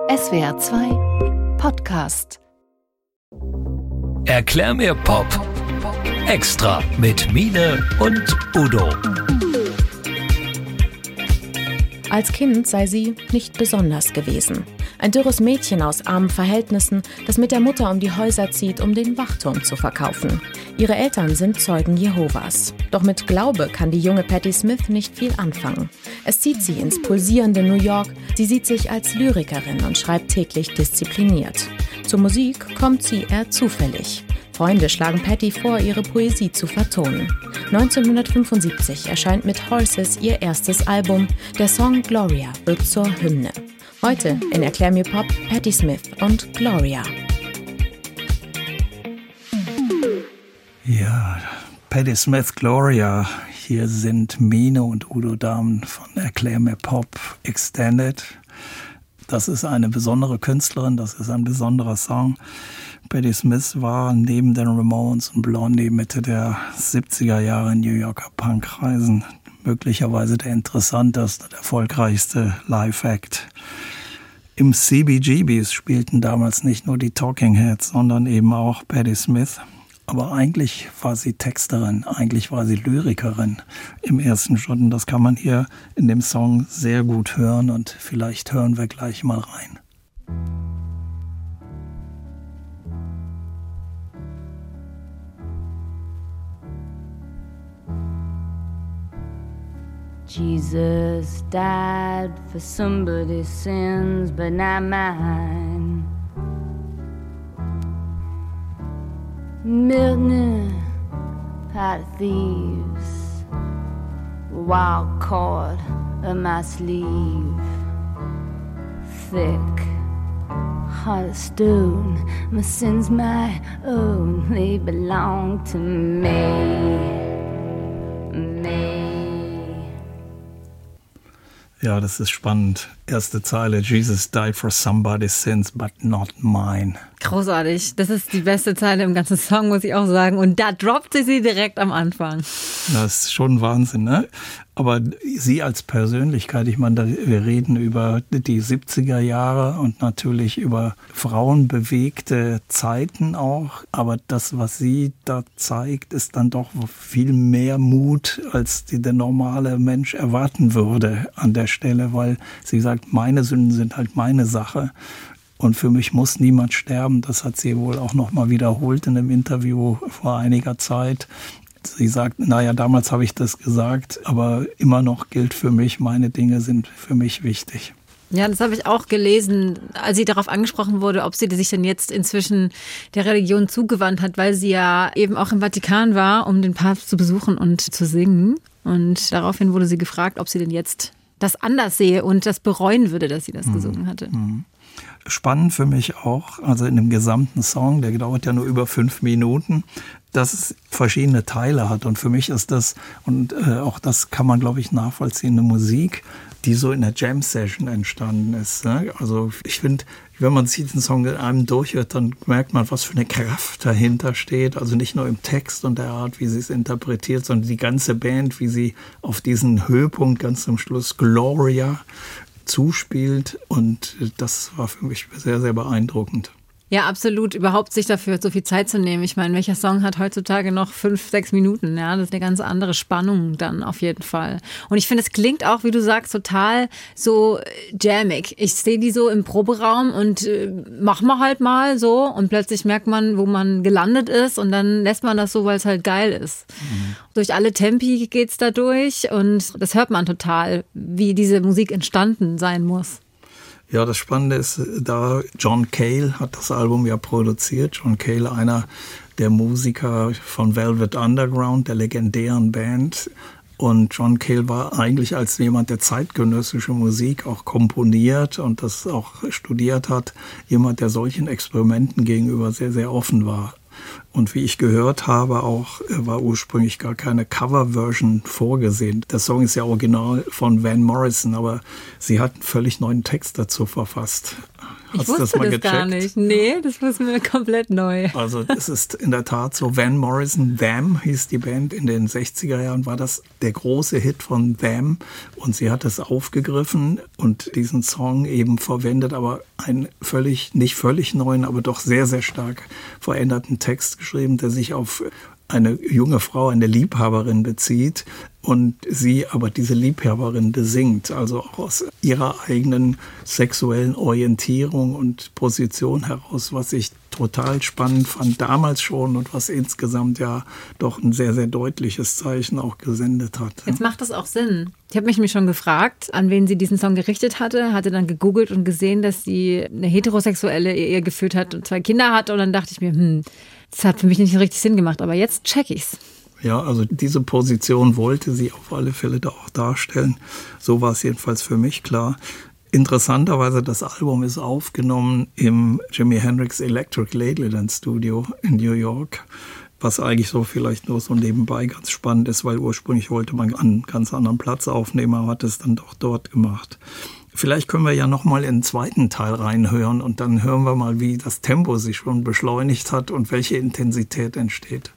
SWR 2 Podcast. Erklär mir Pop. Extra mit Mine und Udo. Als Kind sei sie nicht besonders gewesen. Ein dürres Mädchen aus armen Verhältnissen, das mit der Mutter um die Häuser zieht, um den Wachturm zu verkaufen. Ihre Eltern sind Zeugen Jehovas. Doch mit Glaube kann die junge Patti Smith nicht viel anfangen. Es zieht sie ins pulsierende New York. Sie sieht sich als Lyrikerin und schreibt täglich diszipliniert. Zur Musik kommt sie eher zufällig. Freunde schlagen Patti vor, ihre Poesie zu vertonen. 1975 erscheint mit Horses ihr erstes Album. Der Song Gloria wird zur Hymne. Heute in Erklär mir Pop, Patti Smith und Gloria. Ja, Patti Smith, Gloria. Hier sind Mine und Udo Dahmen von Erklär mir Pop Extended. Das ist eine besondere Künstlerin, das ist ein besonderer Song. Patti Smith war neben den Ramones und Blondie Mitte der 70er Jahre in New Yorker Punkreisen möglicherweise der interessanteste, der erfolgreichste Live-Act. Im CBGBs spielten damals nicht nur die Talking Heads, sondern eben auch Patti Smith. Aber eigentlich war sie Texterin, eigentlich war sie Lyrikerin im ersten Schritt. Und das kann man hier in dem Song sehr gut hören und vielleicht hören wir gleich mal rein. Jesus died for somebody's sins, but not mine. Milton, pot of thieves, wild cord of my sleeve, thick, heart of stone. My sins my own, they belong to me. Ja, das ist spannend. Erste Zeile, Jesus died for somebody's sins, but not mine. Großartig. Das ist die beste Zeile im ganzen Song, muss ich auch sagen. Und da droppt sie direkt am Anfang. Das ist schon Wahnsinn, ne? Aber sie als Persönlichkeit, ich meine, wir reden über die 70er Jahre und natürlich über frauenbewegte Zeiten auch. Aber das, was sie da zeigt, ist dann doch viel mehr Mut, als der normale Mensch erwarten würde an der Stelle, weil sie sagt, meine Sünden sind halt meine Sache. Und für mich muss niemand sterben. Das hat sie wohl auch noch mal wiederholt in einem Interview vor einiger Zeit. Sie sagt, naja, damals habe ich das gesagt, aber immer noch gilt für mich, meine Dinge sind für mich wichtig. Ja, das habe ich auch gelesen, als sie darauf angesprochen wurde, ob sie sich denn jetzt inzwischen der Religion zugewandt hat, weil sie ja eben auch im Vatikan war, um den Papst zu besuchen und zu singen. Und daraufhin wurde sie gefragt, ob sie denn jetzt das anders sehe und das bereuen würde, dass sie das gesungen hatte. Spannend für mich auch, also in dem gesamten Song, der dauert ja nur über 5 Minuten, dass es verschiedene Teile hat. Und für mich ist das, und auch das kann man, glaube ich, nachvollziehen, eine Musik, die so in der Jam-Session entstanden ist. Ne? Also ich finde, wenn man sich den Song in einem durchhört, dann merkt man, was für eine Kraft dahinter steht. Also nicht nur im Text und der Art, wie sie es interpretiert, sondern die ganze Band, wie sie auf diesen Höhepunkt ganz zum Schluss Gloria zuspielt. Und das war für mich sehr, sehr beeindruckend. Ja, absolut. Überhaupt sich dafür so viel Zeit zu nehmen. Ich meine, welcher Song hat heutzutage noch 5-6 Minuten? Ja, das ist eine ganz andere Spannung dann auf jeden Fall. Und ich finde, es klingt auch, wie du sagst, total so jammig. Ich sehe die so im Proberaum und mach mal halt mal so und plötzlich merkt man, wo man gelandet ist und dann lässt man das so, weil es halt geil ist. Durch alle Tempi geht's da durch und das hört man total, wie diese Musik entstanden sein muss. Ja, das Spannende ist, da John Cale hat das Album ja produziert. John Cale, einer der Musiker von Velvet Underground, der legendären Band. Und John Cale war eigentlich als jemand, der zeitgenössische Musik auch komponiert und das auch studiert hat, jemand, der solchen Experimenten gegenüber sehr, sehr offen war. Und wie ich gehört habe, auch war ursprünglich gar keine Coverversion vorgesehen. Der Song ist ja original von Van Morrison, aber sie hat einen völlig neuen Text dazu verfasst. Ich wusste das gar nicht. Nee, das war mir komplett neu. Also es ist in der Tat so, Van Morrison, Them hieß die Band, in den 60er Jahren war das der große Hit von Them und sie hat es aufgegriffen und diesen Song eben verwendet, aber einen nicht völlig neuen, aber doch sehr, sehr stark veränderten Text geschrieben, der sich auf eine junge Frau, eine Liebhaberin bezieht und sie aber diese Liebhaberin besingt, also auch aus ihrer eigenen sexuellen Orientierung und Position heraus, was ich total spannend fand damals schon und was insgesamt ja doch ein sehr, sehr deutliches Zeichen auch gesendet hat. Jetzt macht das auch Sinn. Ich habe mich schon gefragt, an wen sie diesen Song gerichtet hatte dann gegoogelt und gesehen, dass sie eine heterosexuelle Ehe geführt hat und 2 Kinder hat und dann dachte ich mir, das hat für mich nicht richtig Sinn gemacht, aber jetzt check ich's. Ja, also diese Position wollte sie auf alle Fälle da auch darstellen. So war es jedenfalls für mich klar. Interessanterweise, das Album ist aufgenommen im Jimi Hendrix Electric Ladyland Studio in New York, was eigentlich so vielleicht nur so nebenbei ganz spannend ist, weil ursprünglich wollte man an einem ganz anderen Platz aufnehmen, aber hat es dann doch dort gemacht. Vielleicht können wir ja noch mal in den zweiten Teil reinhören und dann hören wir mal, wie das Tempo sich schon beschleunigt hat und welche Intensität entsteht.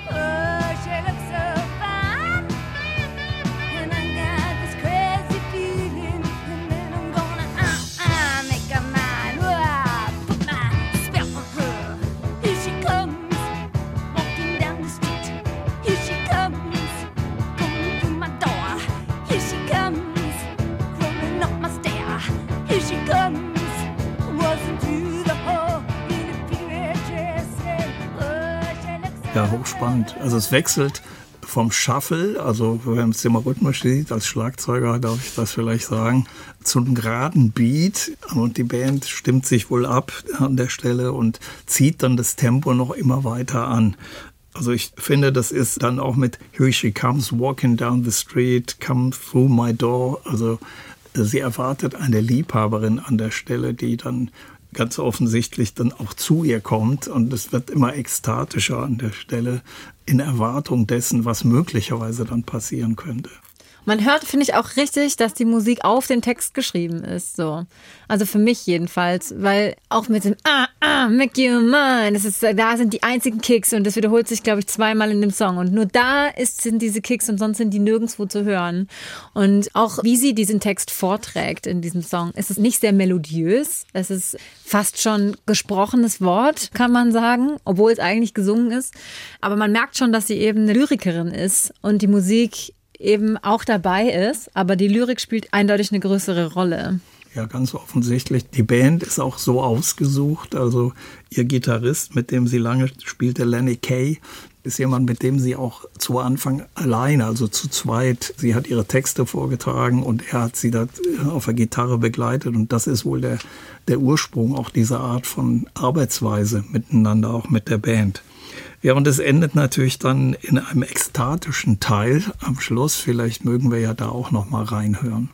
Ja, hochspannend. Also es wechselt vom Shuffle, also wenn man es immer rhythmisch sieht, als Schlagzeuger darf ich das vielleicht sagen, zu einem geraden Beat und die Band stimmt sich wohl ab an der Stelle und zieht dann das Tempo noch immer weiter an. Also ich finde, das ist dann auch mit Here She Comes, Walking Down the Street, Come Through My Door, also sie erwartet eine Liebhaberin an der Stelle, die dann ganz offensichtlich dann auch zu ihr kommt und es wird immer ekstatischer an der Stelle in Erwartung dessen, was möglicherweise dann passieren könnte. Man hört, finde ich, auch richtig, dass die Musik auf den Text geschrieben ist. So. Also für mich jedenfalls, weil auch mit dem make you mine, da sind die einzigen Kicks und das wiederholt sich, glaube ich, 2-mal in dem Song. Und nur da sind diese Kicks und sonst sind die nirgendwo zu hören. Und auch wie sie diesen Text vorträgt in diesem Song, es ist nicht sehr melodiös. Es ist fast schon gesprochenes Wort, kann man sagen, obwohl es eigentlich gesungen ist. Aber man merkt schon, dass sie eben eine Lyrikerin ist und die Musik eben auch dabei ist, aber die Lyrik spielt eindeutig eine größere Rolle. Ja, ganz offensichtlich. Die Band ist auch so ausgesucht, also ihr Gitarrist, mit dem sie lange spielte, Lenny Kaye, ist jemand, mit dem sie auch zu Anfang alleine, also zu zweit, sie hat ihre Texte vorgetragen und er hat sie da auf der Gitarre begleitet und das ist wohl der Ursprung auch dieser Art von Arbeitsweise miteinander, auch mit der Band. Ja, und es endet natürlich dann in einem ekstatischen Teil am Schluss. Vielleicht mögen wir ja da auch noch mal reinhören.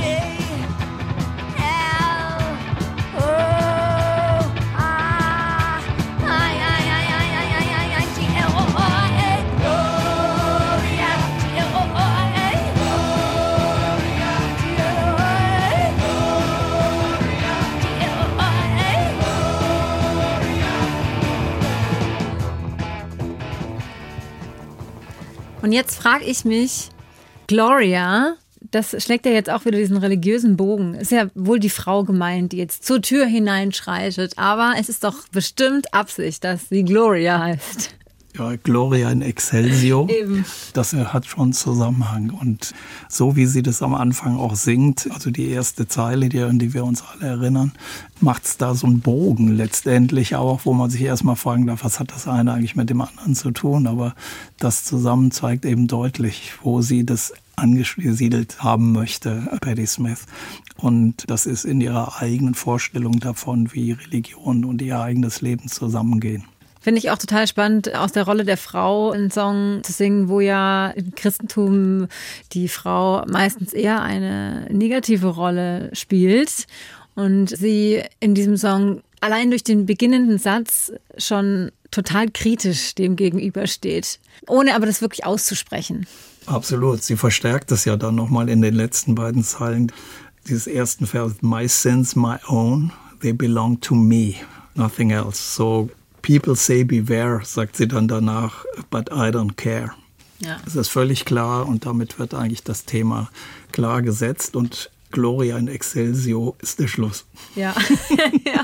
Und jetzt frage ich mich, Gloria, das schlägt ja jetzt auch wieder diesen religiösen Bogen. Ist ja wohl die Frau gemeint, die jetzt zur Tür hineinschreitet. Aber es ist doch bestimmt Absicht, dass sie Gloria heißt. Ja, Gloria in Excelsior. Eben. Das hat schon Zusammenhang. Und so wie sie das am Anfang auch singt, also die erste Zeile, an die wir uns alle erinnern, macht es da so einen Bogen letztendlich auch, wo man sich erstmal fragen darf, was hat das eine eigentlich mit dem anderen zu tun? Aber das zusammen zeigt eben deutlich, wo sie das angesiedelt haben möchte, Patti Smith. Und das ist in ihrer eigenen Vorstellung davon, wie Religion und ihr eigenes Leben zusammengehen. Finde ich auch total spannend, aus der Rolle der Frau einen Song zu singen, wo ja im Christentum die Frau meistens eher eine negative Rolle spielt und sie in diesem Song allein durch den beginnenden Satz schon total kritisch dem gegenübersteht, ohne aber das wirklich auszusprechen. Absolut, sie verstärkt es ja dann nochmal in den letzten beiden Zeilen dieses ersten Vers, My sins, my own. they belong to me, nothing else. So people say beware, sagt sie dann danach, but I don't care. Ja. Das ist völlig klar und damit wird eigentlich das Thema klar gesetzt und Gloria in Excelsior ist der Schluss. Ja. Ja.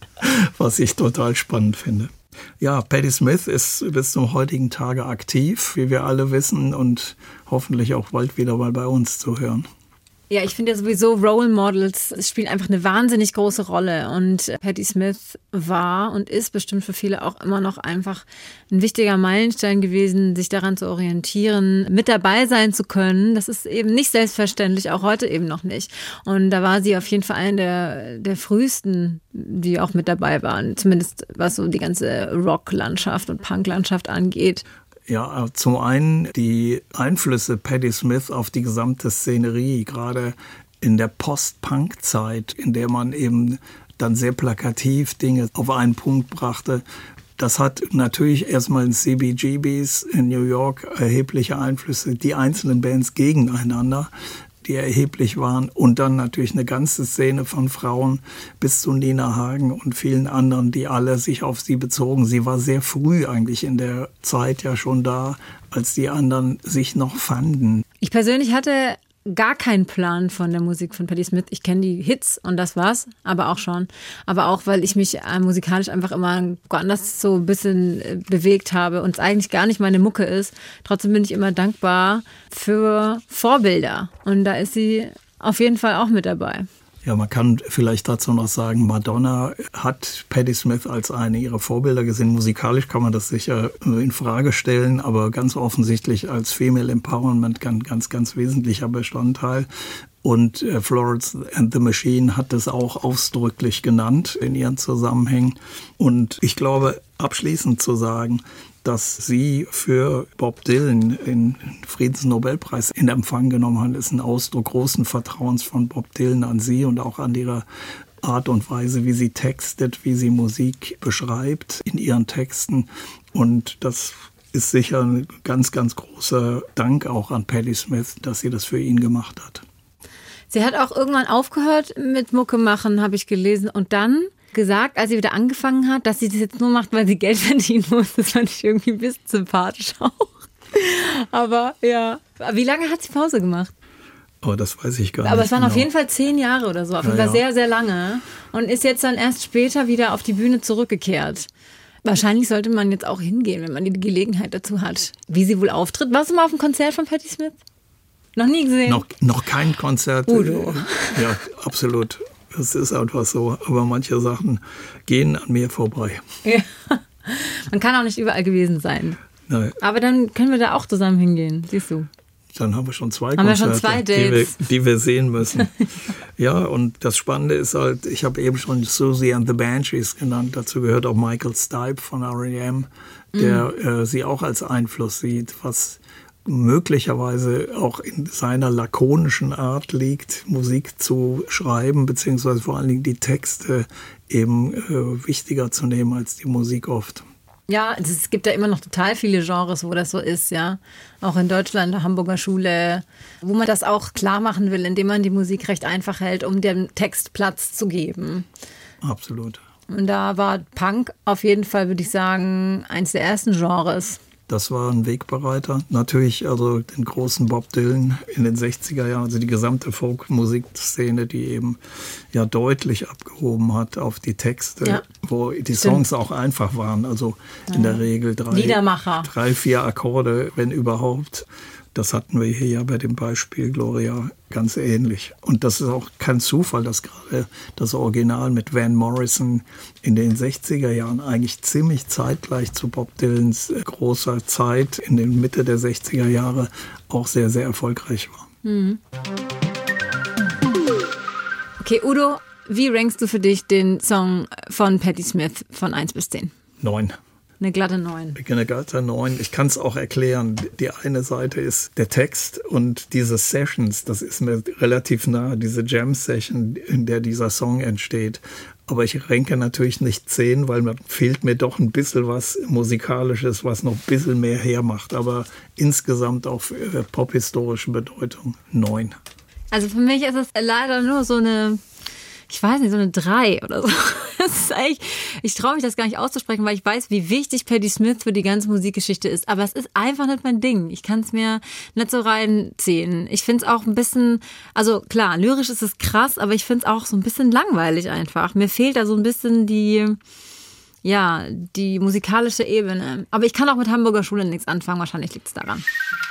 Was ich total spannend finde. Ja, Patti Smith ist bis zum heutigen Tage aktiv, wie wir alle wissen und hoffentlich auch bald wieder mal bei uns zu hören. Ja, ich finde ja sowieso Role Models spielen einfach eine wahnsinnig große Rolle und Patti Smith war und ist bestimmt für viele auch immer noch einfach ein wichtiger Meilenstein gewesen, sich daran zu orientieren, mit dabei sein zu können. Das ist eben nicht selbstverständlich, auch heute eben noch nicht. Und da war sie auf jeden Fall eine der frühesten, die auch mit dabei waren, zumindest was so die ganze Rock-Landschaft und Punk-Landschaft angeht. Ja, zum einen die Einflüsse Patti Smith auf die gesamte Szenerie, gerade in der Post-Punk-Zeit, in der man eben dann sehr plakativ Dinge auf einen Punkt brachte. Das hat natürlich erstmal in CBGBs in New York erhebliche Einflüsse, die einzelnen Bands gegeneinander, die erheblich waren und dann natürlich eine ganze Szene von Frauen bis zu Nina Hagen und vielen anderen, die alle sich auf sie bezogen. Sie war sehr früh eigentlich in der Zeit ja schon da, als die anderen sich noch fanden. Ich persönlich hatte gar keinen Plan von der Musik von Patti Smith. Ich kenne die Hits und das war's, aber auch schon. Aber auch, weil ich mich musikalisch einfach immer woanders so ein bisschen bewegt habe und es eigentlich gar nicht meine Mucke ist. Trotzdem bin ich immer dankbar für Vorbilder. Und da ist sie auf jeden Fall auch mit dabei. Ja, man kann vielleicht dazu noch sagen, Madonna hat Patti Smith als eine ihrer Vorbilder gesehen. Musikalisch kann man das sicher in Frage stellen, aber ganz offensichtlich als Female Empowerment ganz, ganz wesentlicher Bestandteil. Und Florence and the Machine hat das auch ausdrücklich genannt in ihren Zusammenhängen. Und ich glaube, abschließend zu sagen, dass sie für Bob Dylan den Friedensnobelpreis in Empfang genommen hat, ist ein Ausdruck großen Vertrauens von Bob Dylan an sie und auch an ihre Art und Weise, wie sie textet, wie sie Musik beschreibt in ihren Texten. Und das ist sicher ein ganz, ganz großer Dank auch an Patti Smith, dass sie das für ihn gemacht hat. Sie hat auch irgendwann aufgehört mit Mucke machen, habe ich gelesen, und dann gesagt, als sie wieder angefangen hat, dass sie das jetzt nur macht, weil sie Geld verdienen muss. Das fand ich irgendwie ein bisschen sympathisch auch. Aber ja, wie lange hat sie Pause gemacht? Oh, das weiß ich gar nicht. Aber es waren auf jeden Fall 10 Jahre oder so. Auf jeden Fall sehr, sehr lange. Und ist jetzt dann erst später wieder auf die Bühne zurückgekehrt. Wahrscheinlich sollte man jetzt auch hingehen, wenn man die Gelegenheit dazu hat. Wie sie wohl auftritt. Warst du mal auf einem Konzert von Patti Smith? Noch nie gesehen? Noch kein Konzert. Udo. Ja, absolut. Das ist einfach so. Aber manche Sachen gehen an mir vorbei. Ja. Man kann auch nicht überall gewesen sein. Nein. Aber dann können wir da auch zusammen hingehen, siehst du. Dann haben wir schon zwei Haben Konzerte, wir schon 2 Dates. Die wir sehen müssen. Ja, und das Spannende ist halt, ich habe eben schon Susie and the Banshees genannt. Dazu gehört auch Michael Stipe von R.E.M., der sie auch als Einfluss sieht, was möglicherweise auch in seiner lakonischen Art liegt, Musik zu schreiben, beziehungsweise vor allen Dingen die Texte eben wichtiger zu nehmen als die Musik oft. Ja, es gibt ja immer noch total viele Genres, wo das so ist, ja. Auch in Deutschland, der Hamburger Schule, wo man das auch klar machen will, indem man die Musik recht einfach hält, um dem Text Platz zu geben. Absolut. Und da war Punk auf jeden Fall, würde ich sagen, eins der ersten Genres. Das war ein Wegbereiter. Natürlich also den großen Bob Dylan in den 60er Jahren, also die gesamte Folk-Musikszene, die eben ja deutlich abgehoben hat auf die Texte, wo die Songs auch einfach waren. Also in der Regel 3, 4 Akkorde, wenn überhaupt. Das hatten wir hier ja bei dem Beispiel Gloria ganz ähnlich. Und das ist auch kein Zufall, dass gerade das Original mit Van Morrison in den 60er Jahren eigentlich ziemlich zeitgleich zu Bob Dylans großer Zeit in der Mitte der 60er Jahre auch sehr, sehr erfolgreich war. Mhm. Okay, Udo, wie rankst du für dich den Song von Patti Smith von 1 bis 10? 9. Eine glatte 9. Eine glatte 9. Ich kann es auch erklären. Die eine Seite ist der Text und diese Sessions, das ist mir relativ nah, diese Jam-Session, in der dieser Song entsteht. Aber ich ranke natürlich nicht 10, weil mir fehlt mir doch ein bisschen was Musikalisches, was noch ein bisschen mehr hermacht. Aber insgesamt auf pophistorische Bedeutung 9. Also für mich ist es leider nur so eine ich weiß nicht, so eine 3 oder so. Das ist eigentlich, ich traue mich das gar nicht auszusprechen, weil ich weiß, wie wichtig Patti Smith für die ganze Musikgeschichte ist. Aber es ist einfach nicht mein Ding. Ich kann es mir nicht so reinziehen. Ich finde es auch ein bisschen, also klar, lyrisch ist es krass, aber ich finde es auch so ein bisschen langweilig einfach. Mir fehlt da so ein bisschen die musikalische Ebene. Aber ich kann auch mit Hamburger Schule nichts anfangen. Wahrscheinlich liegt es daran.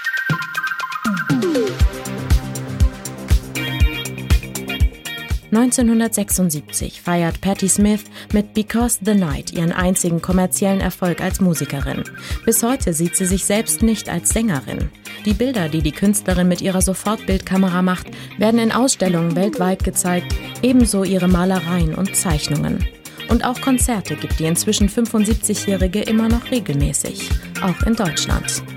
(1976) feiert Patti Smith mit Because the Night ihren einzigen kommerziellen Erfolg als Musikerin. Bis heute sieht sie sich selbst nicht als Sängerin. Die Bilder, die die Künstlerin mit ihrer Sofortbildkamera macht, werden in Ausstellungen weltweit gezeigt, ebenso ihre Malereien und Zeichnungen. Und auch Konzerte gibt die inzwischen 75-Jährige immer noch regelmäßig, auch in Deutschland.